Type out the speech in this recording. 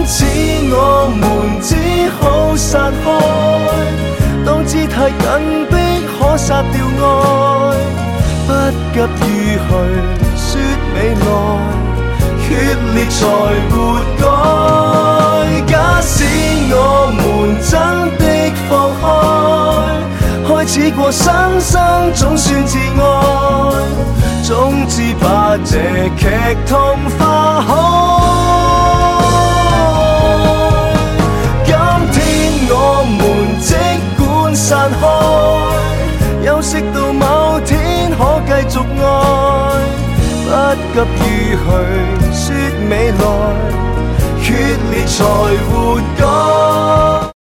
此我們只好散開，當姿態緊迫可殺掉愛，不急於去說未來，決裂才活該。假使我們真的放開，開始過生生總算自愛，總之把這劇痛化開。今天我們即管散開，休息到某天可繼續愛，不急於去說未來，決裂才活該。